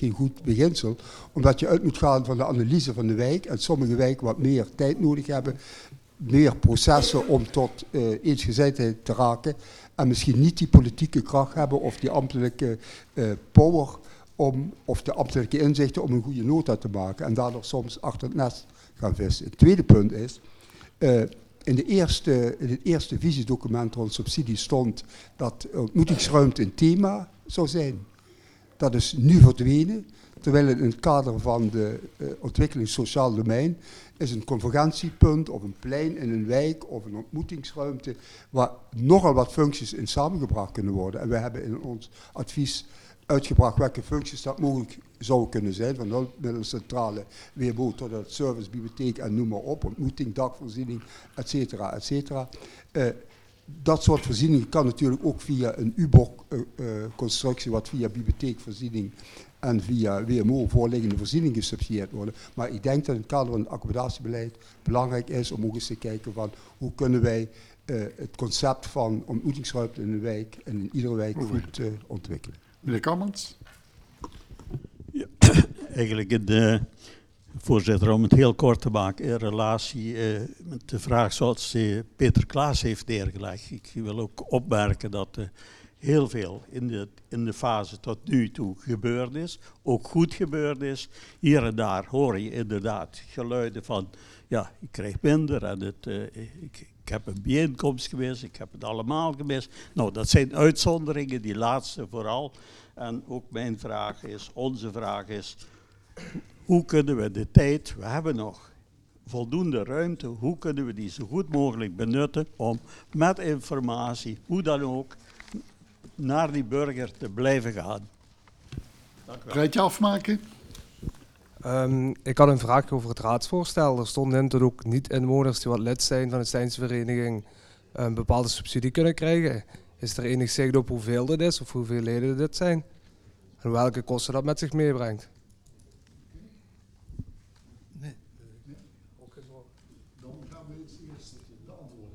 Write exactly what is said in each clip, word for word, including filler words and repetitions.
geen goed beginsel, omdat je uit moet gaan van de analyse van de wijk en sommige wijken wat meer tijd nodig hebben, meer processen om tot uh, eensgezindheid te raken en misschien niet die politieke kracht hebben of die ambtelijke uh, power om, of de ambtelijke inzichten om een goede nota te maken en daardoor soms achter het nest gaan vissen. Het tweede punt is, uh, in, de eerste, in het eerste visiedocument rond subsidie stond dat ontmoetingsruimte een thema zou zijn. Dat is nu verdwenen, terwijl in het kader van de uh, ontwikkeling sociaal domein is een convergentiepunt of een plein in een wijk of een ontmoetingsruimte waar nogal wat functies in samengebracht kunnen worden. En we hebben in ons advies uitgebracht welke functies dat mogelijk zouden kunnen zijn, van hulpmiddelen, centrale W M O tot het service, bibliotheek en noem maar op, ontmoeting, dagvoorziening, et cetera, et cetera. Uh, dat soort voorzieningen kan natuurlijk ook via een U B O C-constructie, uh, uh, wat via bibliotheekvoorziening en via W M O voorliggende voorzieningen gesubsidieerd worden. Maar ik denk dat in het kader van het accommodatiebeleid belangrijk is om ook eens te kijken van hoe kunnen wij uh, het concept van ontmoetingsruimte in een wijk en in iedere wijk goed uh, ontwikkelen. Meneer Kammerts. Ja, eigenlijk in de, voorzitter, om het heel kort te maken, in relatie uh, met de vraag zoals uh, Peter Klaas heeft neergelegd. Ik wil ook opmerken dat uh, heel veel in de, in de fase tot nu toe gebeurd is, ook goed gebeurd is. Hier en daar hoor je inderdaad geluiden van, ja, ik krijg minder en het, uh, ik, ik heb een bijeenkomst gemist, ik heb het allemaal gemist. Nou, dat zijn uitzonderingen, die laatste vooral. En ook mijn vraag is, onze vraag is, hoe kunnen we de tijd, we hebben nog voldoende ruimte, hoe kunnen we die zo goed mogelijk benutten om met informatie, hoe dan ook, naar die burger te blijven gaan. Dank u wel. Rijtje afmaken. Um, ik had een vraag over het raadsvoorstel. Er stond in dat ook niet-inwoners die wat lid zijn van de Stijnse vereniging een bepaalde subsidie kunnen krijgen. Is er enig zicht op hoeveel dit is of hoeveel leden dit zijn? En welke kosten dat met zich meebrengt? Nee. Dan gaan we het eerst beantwoorden.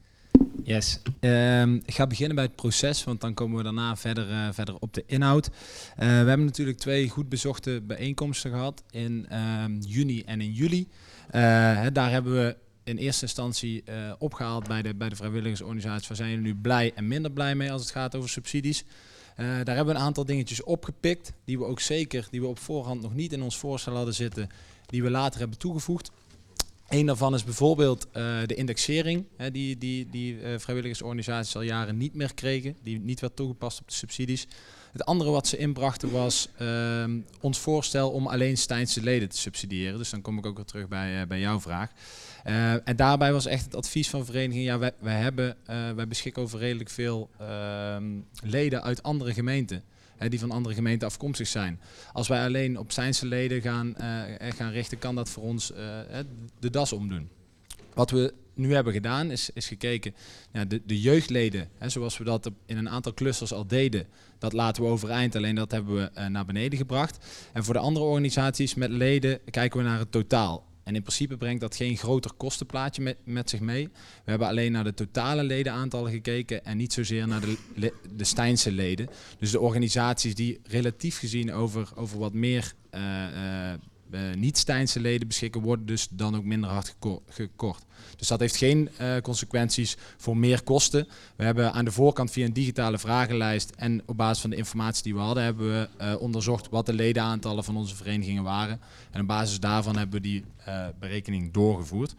Yes. Um, ik ga beginnen bij het proces, want dan komen we daarna verder, uh, verder op de inhoud. Uh, we hebben natuurlijk twee goed bezochte bijeenkomsten gehad in um, juni en in juli. Uh, he, daar hebben we in eerste instantie uh, opgehaald bij de, bij de vrijwilligersorganisaties. Waar zijn jullie nu blij en minder blij mee als het gaat over subsidies? Uh, daar hebben we een aantal dingetjes opgepikt, die we ook zeker, die we op voorhand nog niet in ons voorstel hadden zitten, die we later hebben toegevoegd. Eén daarvan is bijvoorbeeld uh, de indexering, hè, die, die, die uh, vrijwilligersorganisaties al jaren niet meer kregen, die niet werd toegepast op de subsidies. Het andere wat ze inbrachten was uh, ons voorstel om alleen Stijnse leden te subsidiëren. Dus dan kom ik ook weer terug bij, uh, bij jouw vraag. Uh, en daarbij was echt het advies van vereniging, ja, wij, wij, hebben, uh, wij beschikken over redelijk veel uh, leden uit andere gemeenten. Hè, die van andere gemeenten afkomstig zijn. Als wij alleen op Stijnse leden gaan, uh, gaan richten, kan dat voor ons uh, de das omdoen. Wat we nu hebben gedaan is, is gekeken, ja, de, de jeugdleden, hè, zoals we dat in een aantal clusters al deden, dat laten we overeind, alleen dat hebben we uh, naar beneden gebracht. En voor de andere organisaties met leden kijken we naar het totaal. En in principe brengt dat geen groter kostenplaatje met, met zich mee. We hebben alleen naar de totale ledenaantallen gekeken en niet zozeer naar de, le, de Stijnse leden. Dus de organisaties die relatief gezien over, over wat meer uh, uh, uh, niet-Stijnse leden beschikken, worden dus dan ook minder hard geko- gekort. Dus dat heeft geen uh, consequenties voor meer kosten. We hebben aan de voorkant via een digitale vragenlijst en op basis van de informatie die we hadden, hebben we uh, onderzocht wat de ledenaantallen van onze verenigingen waren. En op basis daarvan hebben we die uh, berekening doorgevoerd.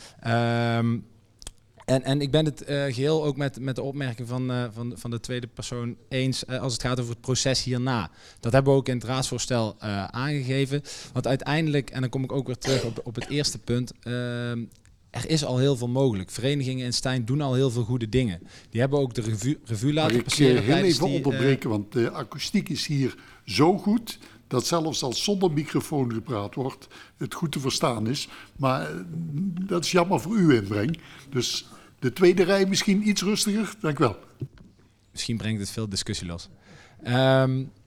Um, En, en ik ben het uh, geheel ook met, met de opmerking van, uh, van, van de tweede persoon eens uh, als het gaat over het proces hierna. Dat hebben we ook in het raadsvoorstel uh, aangegeven. Want uiteindelijk, en dan kom ik ook weer terug op, op het eerste punt, uh, er is al heel veel mogelijk. Verenigingen in Stijn doen al heel veel goede dingen. Die hebben ook de revue, revue laten Mag passeren. ik uh, heel even die, onderbreken, uh, want de akoestiek is hier zo goed dat zelfs als zonder microfoon gepraat wordt, het goed te verstaan is. Maar uh, dat is jammer voor uw inbreng. Dus de tweede rij misschien iets rustiger. Dank u wel. Misschien brengt het veel discussie los. Um, Uh,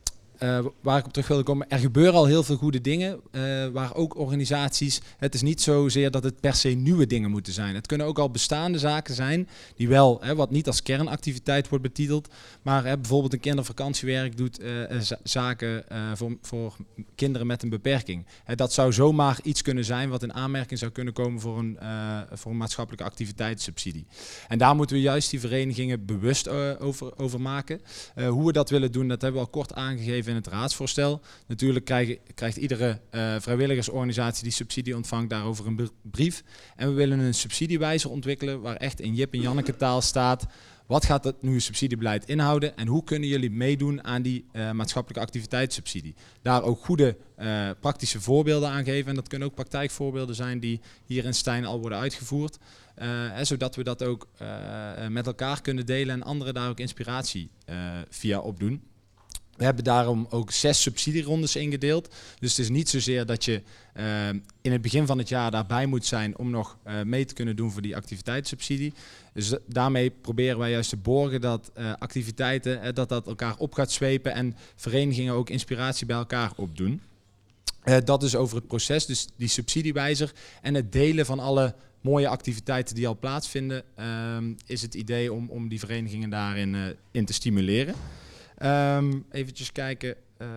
uh, waar ik op terug wilde komen, er gebeuren al heel veel goede dingen, uh, waar ook organisaties, het is niet zozeer dat het per se nieuwe dingen moeten zijn. Het kunnen ook al bestaande zaken zijn, die wel, hè, wat niet als kernactiviteit wordt betiteld, maar hè, bijvoorbeeld een kindervakantiewerk doet uh, z- zaken uh, voor, voor kinderen met een beperking. Hè, dat zou zomaar iets kunnen zijn wat in aanmerking zou kunnen komen voor een, uh, voor een maatschappelijke activiteitssubsidie. En daar moeten we juist die verenigingen bewust uh, over, over maken. Uh, hoe we dat willen doen, dat hebben we al kort aangegeven in het raadsvoorstel. Natuurlijk krijg, krijgt iedere uh, vrijwilligersorganisatie die subsidie ontvangt daarover een brief. En we willen een subsidiewijzer ontwikkelen waar echt in Jip en Janneke taal staat: wat gaat dat nieuwe subsidiebeleid inhouden en hoe kunnen jullie meedoen aan die uh, maatschappelijke activiteitssubsidie? Daar ook goede uh, praktische voorbeelden aan geven. En dat kunnen ook praktijkvoorbeelden zijn die hier in Stein al worden uitgevoerd. Uh, hè, zodat we dat ook uh, met elkaar kunnen delen en anderen daar ook inspiratie uh, via opdoen. We hebben daarom ook zes subsidierondes ingedeeld. Dus het is niet zozeer dat je uh, in het begin van het jaar daarbij moet zijn om nog uh, mee te kunnen doen voor die activiteitssubsidie. Dus uh, daarmee proberen wij juist te borgen dat uh, activiteiten, uh, dat dat elkaar op gaat zwepen en verenigingen ook inspiratie bij elkaar opdoen. Uh, dat is over het proces, dus die subsidiewijzer en het delen van alle mooie activiteiten die al plaatsvinden, uh, is het idee om, om die verenigingen daarin uh, in te stimuleren. Um, eventjes kijken, uh,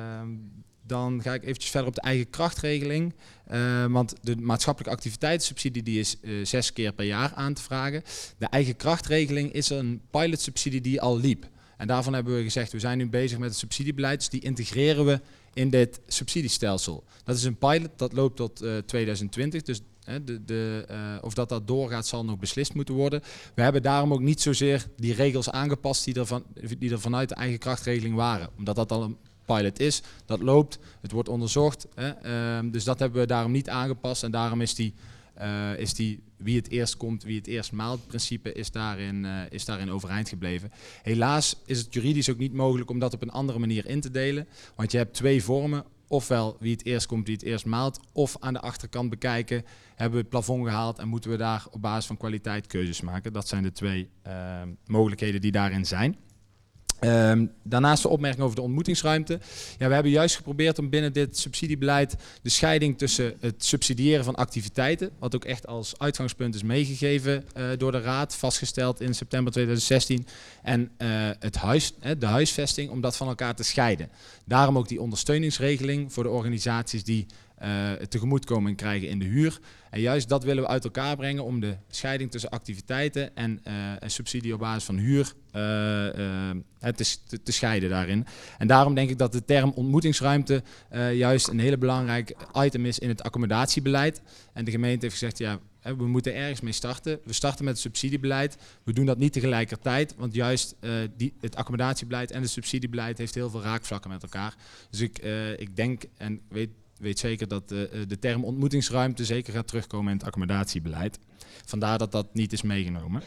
dan ga ik eventjes verder op de eigen krachtregeling. Uh, want de maatschappelijke activiteitssubsidie die is uh, zes keer per jaar aan te vragen. De eigen krachtregeling is een pilotsubsidie die al liep. En daarvan hebben we gezegd, we zijn nu bezig met het subsidiebeleid, dus die integreren we in dit subsidiestelsel. Dat is een pilot, dat loopt tot uh, tweeduizend twintig, dus De, de, uh, of dat dat doorgaat zal nog beslist moeten worden. We hebben daarom ook niet zozeer die regels aangepast die er, van, die er vanuit de eigen krachtregeling waren. Omdat dat al een pilot is, dat loopt, het wordt onderzocht. Hè, uh, dus dat hebben we daarom niet aangepast. En daarom is die, uh, is die wie het eerst komt, wie het eerst maalt principe is daarin, uh, is daarin overeind gebleven. Helaas is het juridisch ook niet mogelijk om dat op een andere manier in te delen. Want je hebt twee vormen. Ofwel wie het eerst komt, wie het eerst maalt. Of aan de achterkant bekijken, hebben we het plafond gehaald en moeten we daar op basis van kwaliteit keuzes maken. Dat zijn de twee uh, mogelijkheden die daarin zijn. Um, daarnaast de opmerking over de ontmoetingsruimte. Ja, we hebben juist geprobeerd om binnen dit subsidiebeleid de scheiding tussen het subsidiëren van activiteiten, wat ook echt als uitgangspunt is meegegeven uh, door de Raad, vastgesteld in september tweeduizend zestien, en uh, het huis, hè, de huisvesting, om dat van elkaar te scheiden. Daarom ook die ondersteuningsregeling voor de organisaties die uh, tegemoetkoming krijgen in de huur. En juist dat willen we uit elkaar brengen om de scheiding tussen activiteiten en uh, een subsidie op basis van huur uh, uh, te, te, te scheiden daarin. En daarom denk ik dat de term ontmoetingsruimte uh, juist een hele belangrijk item is in het accommodatiebeleid. En de gemeente heeft gezegd, ja, we moeten ergens mee starten. We starten met het subsidiebeleid. We doen dat niet tegelijkertijd, want juist uh, die, het accommodatiebeleid en het subsidiebeleid heeft heel veel raakvlakken met elkaar. Dus ik, uh, ik denk en weet weet zeker dat de, de term ontmoetingsruimte zeker gaat terugkomen in het accommodatiebeleid. Vandaar dat dat niet is meegenomen.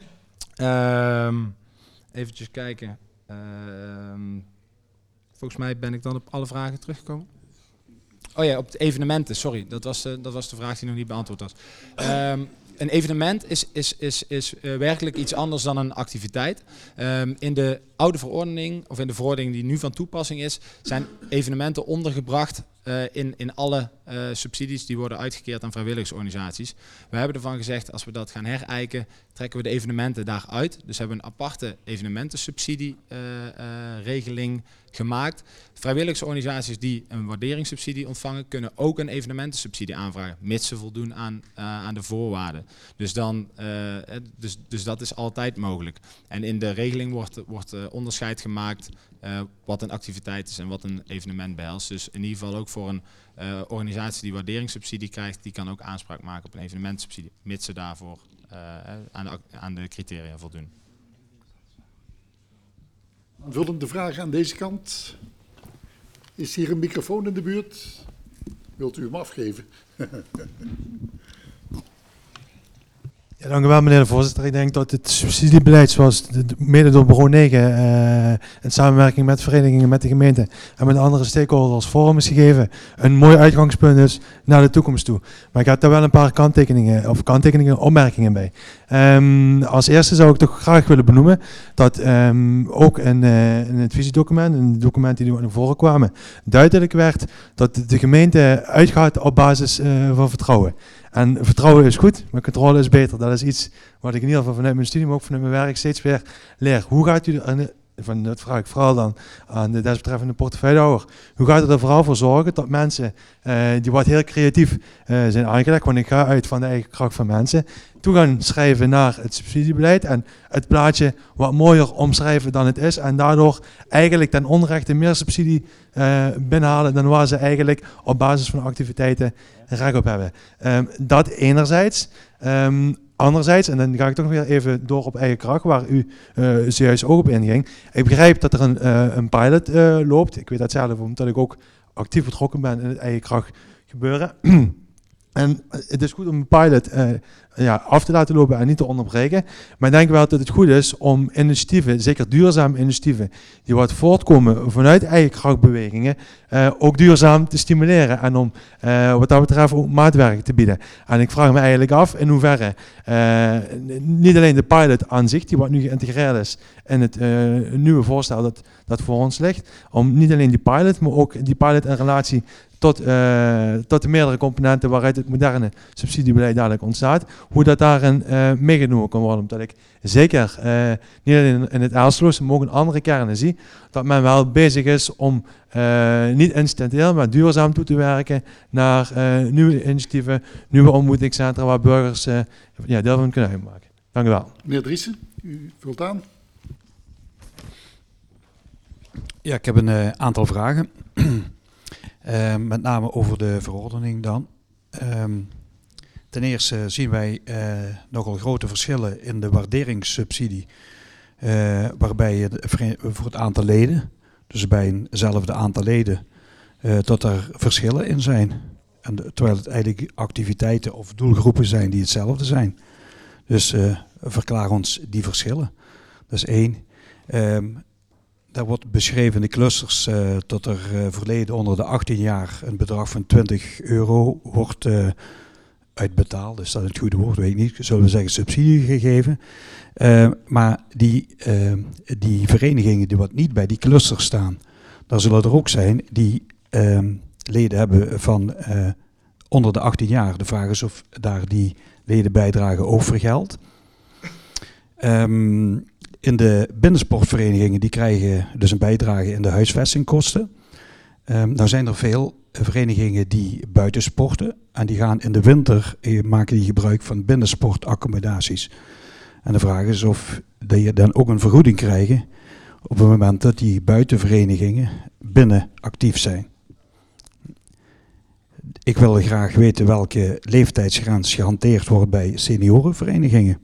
Um, eventjes kijken. Um, volgens mij ben ik dan op alle vragen teruggekomen. Oh ja, op de evenementen, sorry. Dat was de, dat was de vraag die nog niet beantwoord was. Um, Een evenement is, is, is, is uh, werkelijk iets anders dan een activiteit. Um, in de oude verordening, of in de verordening die nu van toepassing is, zijn evenementen ondergebracht uh, in, in alle uh, subsidies die worden uitgekeerd aan vrijwilligersorganisaties. We hebben ervan gezegd, als we dat gaan herijken, trekken we de evenementen daaruit. Dus hebben we een aparte evenementensubsidie-regeling uh, uh, gemaakt. Vrijwilligersorganisaties die een waarderingssubsidie ontvangen, kunnen ook een evenementensubsidie aanvragen, mits ze voldoen aan, uh, aan de voorwaarden. Dus, dan, uh, dus, dus dat is altijd mogelijk. En in de regeling wordt, wordt uh, onderscheid gemaakt uh, wat een activiteit is en wat een evenement behelst. Dus in ieder geval ook voor een uh, organisatie die waarderingssubsidie krijgt, die kan ook aanspraak maken op een evenementensubsidie, mits ze daarvoor uh, aan, de, aan de criteria voldoen. Aanvullende vragen aan deze kant. Is hier een microfoon in de buurt? Wilt u hem afgeven? Ja, dank u wel, meneer de voorzitter. Ik denk dat het subsidiebeleid, zoals mede door bureau negen uh, in samenwerking met verenigingen, met de gemeente en met andere stakeholders vorm is gegeven, een mooi uitgangspunt is naar de toekomst toe. Maar ik heb daar wel een paar kanttekeningen of kanttekeningen, opmerkingen bij. Um, als eerste zou ik toch graag willen benoemen dat um, ook in, uh, in het visiedocument, in het document die nu naar voren kwamen, duidelijk werd dat de gemeente uitgaat op basis uh, van vertrouwen. En vertrouwen is goed, maar controle is beter. Dat is iets wat ik in ieder geval vanuit mijn studie, maar ook vanuit mijn werk steeds weer leer. Hoe gaat u er, van, dat vraag ik vooral dan aan de desbetreffende portefeuillehouder, hoe gaat u er vooral voor zorgen dat mensen uh, die wat heel creatief uh, zijn aangelegd, want ik ga uit van de eigen kracht van mensen, toe gaan schrijven naar het subsidiebeleid en het plaatje wat mooier omschrijven dan het is en daardoor eigenlijk ten onrechte meer subsidie uh, binnenhalen dan waar ze eigenlijk op basis van activiteiten recht op hebben. Um, dat enerzijds. Um, anderzijds, en dan ga ik toch nog weer even door op eigen kracht, waar u uh, zojuist ook op inging. Ik begrijp dat er een, uh, een pilot uh, loopt. Ik weet dat zelf omdat ik ook actief betrokken ben in het eigen kracht gebeuren. En het is goed om een pilot uh, ja, af te laten lopen en niet te onderbreken. Maar ik denk wel dat het goed is om initiatieven, zeker duurzame initiatieven, die wat voortkomen vanuit eigen krachtbewegingen, uh, ook duurzaam te stimuleren. En om uh, wat dat betreft ook maatwerk te bieden. En ik vraag me eigenlijk af in hoeverre uh, niet alleen de pilot aan zich, die wat nu geïntegreerd is in het uh, nieuwe voorstel dat, dat voor ons ligt, om niet alleen die pilot, maar ook die pilot in relatie Tot, uh, tot de meerdere componenten waaruit het moderne subsidiebeleid dadelijk ontstaat, hoe dat daarin uh, meegenomen kan worden. Omdat ik zeker uh, niet alleen in, in het Elsloos, maar ook in andere kernen zie, dat men wel bezig is om uh, niet incidenteel, maar duurzaam toe te werken naar uh, nieuwe initiatieven, nieuwe ontmoetingscentra waar burgers uh, ja, deel van kunnen uitmaken. Dank u wel. Meneer Driessen, u vult aan. Ja, ik heb een uh, aantal vragen. Uh, met name over de verordening dan. Um, ten eerste zien wij uh, nogal grote verschillen in de waarderingssubsidie. Uh, waarbij je voor het aantal leden, dus bij eenzelfde aantal leden, uh, dat er verschillen in zijn. En de, terwijl het eigenlijk activiteiten of doelgroepen zijn die hetzelfde zijn. Dus uh, verklaar ons die verschillen. Dat is één. Um, Daar wordt beschreven in de clusters uh, dat er uh, verleden onder de achttien jaar een bedrag van twintig euro wordt uh, uitbetaald. Is dat het goede woord? Weet ik niet. Zullen we zeggen subsidie gegeven. Uh, maar die, uh, die verenigingen die wat niet bij die clusters staan, daar zullen er ook zijn die uh, leden hebben van uh, onder de achttien jaar. De vraag is of daar die ledenbijdrage ook vergeldt. Um, In de binnensportverenigingen, die krijgen dus een bijdrage in de huisvestingkosten. Um, nou zijn er veel verenigingen die buiten sporten. En die gaan in de winter, eh, maken die gebruik van binnensportaccommodaties. En de vraag is of die dan ook een vergoeding krijgen op het moment dat die buitenverenigingen binnen actief zijn. Ik wil graag weten welke leeftijdsgrens gehanteerd wordt bij seniorenverenigingen.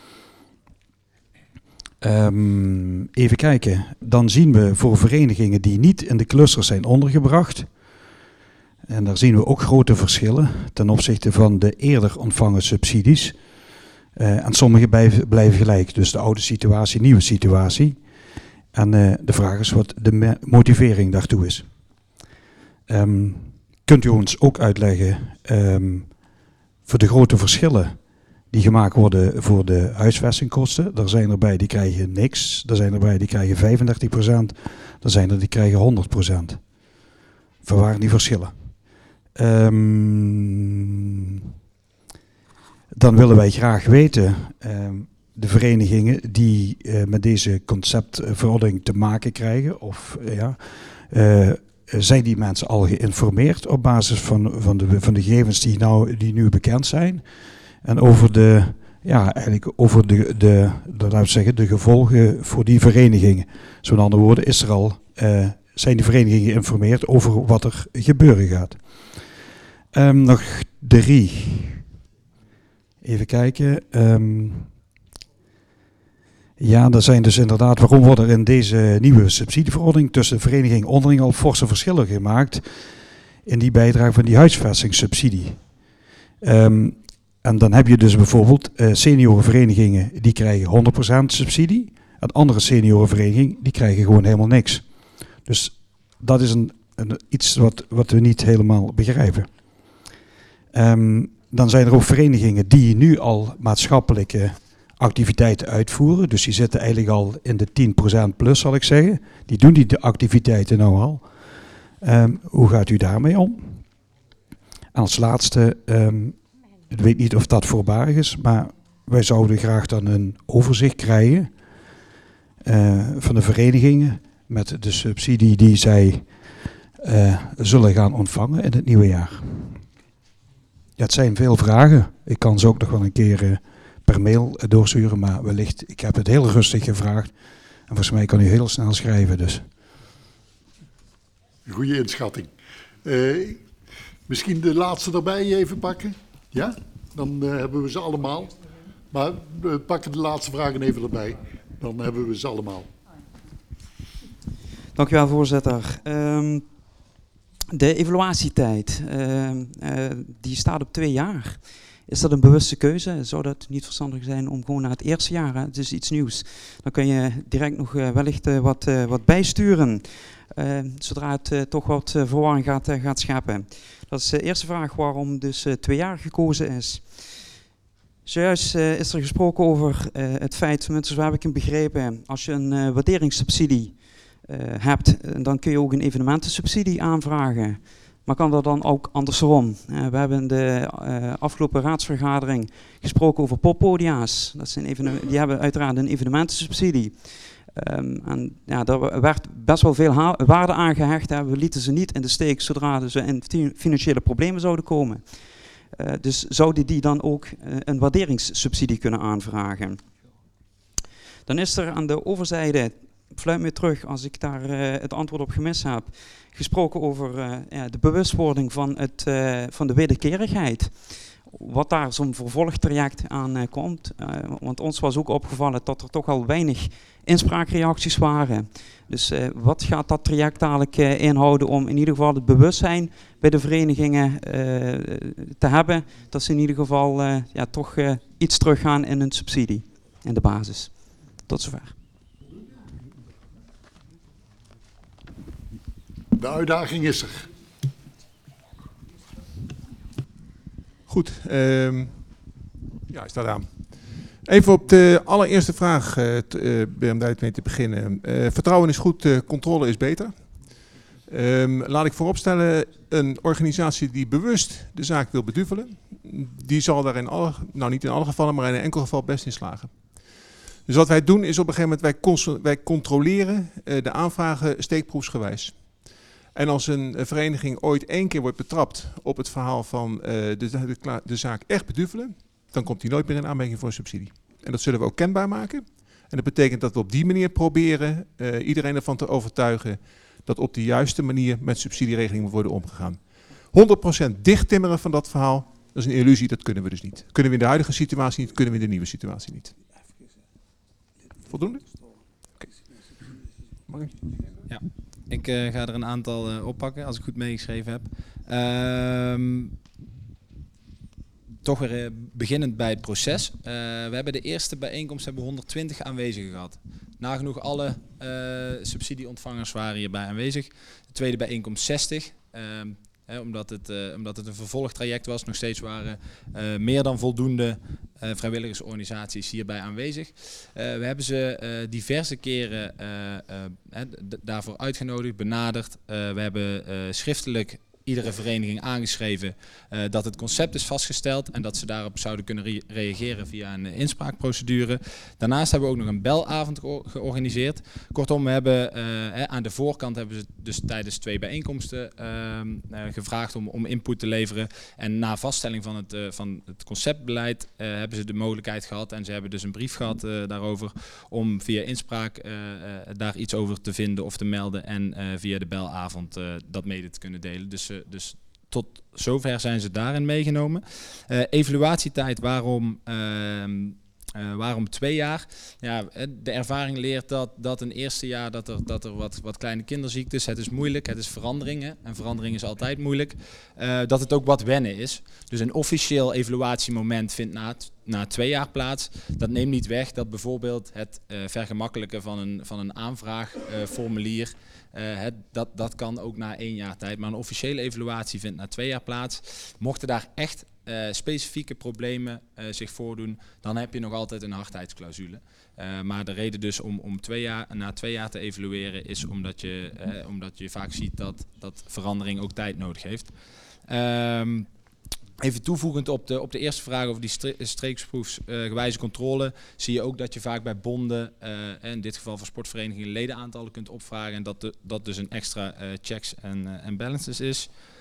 Um, even kijken, dan zien we voor verenigingen die niet in de clusters zijn ondergebracht. En daar zien we ook grote verschillen ten opzichte van de eerder ontvangen subsidies. Uh, en sommige blijven, blijven gelijk, dus de oude situatie, nieuwe situatie. En uh, de vraag is wat de me- motivering daartoe is. Um, kunt u ons ook uitleggen um, voor de grote verschillen die gemaakt worden voor de huisvestingkosten? Er zijn erbij die krijgen niks, er zijn erbij die krijgen vijfendertig procent, er zijn er die krijgen honderd procent. Verwaar die verschillen. Um, dan willen wij graag weten, um, de verenigingen die uh, met deze conceptverordening te maken krijgen, of uh, ja, uh, zijn die mensen al geïnformeerd op basis van, van, de, van de gegevens die, nou, die nu bekend zijn? En over de, ja, eigenlijk over de, de, de, laten we zeggen, de gevolgen voor die verenigingen. Zo met andere woorden, is er al, uh, zijn die verenigingen geïnformeerd over wat er gebeuren gaat. Um, nog drie. Even kijken. Um, ja, er zijn dus inderdaad, waarom worden er in deze nieuwe subsidieverordening tussen verenigingen onderling al forse verschillen gemaakt in die bijdrage van die huisvestingssubsidie? Um, En dan heb je dus bijvoorbeeld uh, seniorenverenigingen die krijgen honderd procent subsidie. En andere seniorenverenigingen die krijgen gewoon helemaal niks. Dus dat is een, een, iets wat, wat we niet helemaal begrijpen. Um, dan zijn er ook verenigingen die nu al maatschappelijke activiteiten uitvoeren. Dus die zitten eigenlijk al in de tien procent plus, zal ik zeggen. Die doen die activiteiten nou al. Um, hoe gaat u daarmee om? En als laatste, um, ik weet niet of dat voorbarig is, maar wij zouden graag dan een overzicht krijgen uh, van de verenigingen met de subsidie die zij uh, zullen gaan ontvangen in het nieuwe jaar. Ja, het zijn veel vragen. Ik kan ze ook nog wel een keer uh, per mail uh, doorsturen, maar wellicht, ik heb het heel rustig gevraagd. En volgens mij kan u heel snel schrijven. Dus. Goeie inschatting. Uh, misschien de laatste erbij even pakken. Ja? Dan uh, hebben we ze allemaal. Maar we pakken de laatste vragen even erbij. Dan hebben we ze allemaal. Dank u wel, voorzitter. Um, de evaluatietijd, uh, uh, die staat op twee jaar. Is dat een bewuste keuze? Zou dat niet verstandig zijn om gewoon naar het eerste jaar, hè? Het is iets nieuws. Dan kun je direct nog uh, wellicht uh, wat, uh, wat bijsturen. Uh, zodra het uh, toch wat uh, verwarring gaat, uh, gaat scheppen. Dat is de eerste vraag waarom dus uh, twee jaar gekozen is. Zojuist uh, is er gesproken over uh, het feit, tenminste zo heb ik hem begrepen, als je een uh, waarderingssubsidie uh, hebt, uh, dan kun je ook een evenementensubsidie aanvragen. Maar kan dat dan ook andersom? Uh, we hebben in de uh, afgelopen raadsvergadering gesproken over poppodia's. Dat zijn die hebben uiteraard een evenementensubsidie. Um, en ja, daar werd best wel veel waarde aan gehecht. Hè. We lieten ze niet in de steek zodra ze in financiële problemen zouden komen. Uh, dus zouden die dan ook uh, een waarderingssubsidie kunnen aanvragen. Dan is er aan de overzijde, fluit me terug als ik daar uh, het antwoord op gemist heb, gesproken over uh, ja, de bewustwording van, het, uh, van de wederkerigheid. Wat daar zo'n vervolgtraject aan uh, komt. Uh, want ons was ook opgevallen dat er toch al weinig inspraakreacties waren. Dus uh, wat gaat dat traject dadelijk uh, inhouden om in ieder geval het bewustzijn bij de verenigingen uh, te hebben. Dat ze in ieder geval uh, ja, toch uh, iets teruggaan in hun subsidie, in de basis. Tot zover. De uitdaging is er. Goed, um, ja, is dat aan. Even op de allereerste vraag, uh, t, uh, om daar mee te beginnen. Uh, vertrouwen is goed, uh, controle is beter. Um, laat ik vooropstellen, een organisatie die bewust de zaak wil beduvelen, die zal daar in alle, nou niet in alle gevallen, maar in een enkel geval best in slagen. Dus wat wij doen is op een gegeven moment, wij, cons- wij controleren uh, de aanvragen steekproefsgewijs. En als een vereniging ooit één keer wordt betrapt op het verhaal van uh, de, de, de zaak echt beduvelen, dan komt die nooit meer in aanmerking voor een subsidie. En dat zullen we ook kenbaar maken. En dat betekent dat we op die manier proberen uh, iedereen ervan te overtuigen dat op de juiste manier met subsidieregelingen moet worden omgegaan. honderd procent dichttimmeren van dat verhaal, dat is een illusie, dat kunnen we dus niet. Kunnen we in de huidige situatie niet, kunnen we in de nieuwe situatie niet. Voldoende? Okay. Mag ik? Ja. Ik uh, ga er een aantal uh, oppakken, als ik goed meegeschreven heb. Uh, toch weer uh, beginnend bij het proces. Uh, we hebben de eerste bijeenkomst hebben honderdtwintig aanwezigen gehad. Nagenoeg alle uh, subsidieontvangers waren hierbij aanwezig. De tweede bijeenkomst zestig. Uh, He, omdat, het, uh, omdat het een vervolgtraject was, nog steeds waren uh, meer dan voldoende uh, vrijwilligersorganisaties hierbij aanwezig. Uh, we hebben ze uh, diverse keren uh, uh, d- daarvoor uitgenodigd, benaderd. Uh, we hebben uh, schriftelijk iedere vereniging aangeschreven uh, dat het concept is vastgesteld en dat ze daarop zouden kunnen re- reageren via een uh, inspraakprocedure. Daarnaast hebben we ook nog een belavond ge- georganiseerd. Kortom, we hebben uh, hè, aan de voorkant hebben ze dus tijdens twee bijeenkomsten uh, uh, gevraagd om, om input te leveren. En na vaststelling van het, uh, van het conceptbeleid uh, hebben ze de mogelijkheid gehad en ze hebben dus een brief gehad uh, daarover om via inspraak uh, uh, daar iets over te vinden of te melden en uh, via de belavond uh, dat mede te kunnen delen. Dus uh, Dus tot zover zijn ze daarin meegenomen. Uh, evaluatietijd, waarom, uh, uh, waarom twee jaar? Ja, de ervaring leert dat, dat een eerste jaar dat er, dat er wat, wat kleine kinderziektes, het is moeilijk, het is veranderingen. En verandering is altijd moeilijk. Uh, dat het ook wat wennen is. Dus een officieel evaluatiemoment vindt na, t- na twee jaar plaats. Dat neemt niet weg dat bijvoorbeeld het uh, vergemakkelijken van een, van een aanvraagformulier Uh, het, dat, dat kan ook na één jaar tijd, maar een officiële evaluatie vindt na twee jaar plaats. Mochten daar echt uh, specifieke problemen uh, zich voordoen, dan heb je nog altijd een hardheidsclausule. Uh, maar de reden dus om, om twee jaar, na twee jaar te evalueren is omdat je, uh, omdat je vaak ziet dat, dat verandering ook tijd nodig heeft. Um, Even toevoegend op de, op de eerste vraag over die streeksproefsgewijze uh, controle, zie je ook dat je vaak bij bonden, uh, in dit geval voor sportverenigingen, ledenaantallen kunt opvragen en dat, de, dat dus een extra uh, checks en uh, balances is.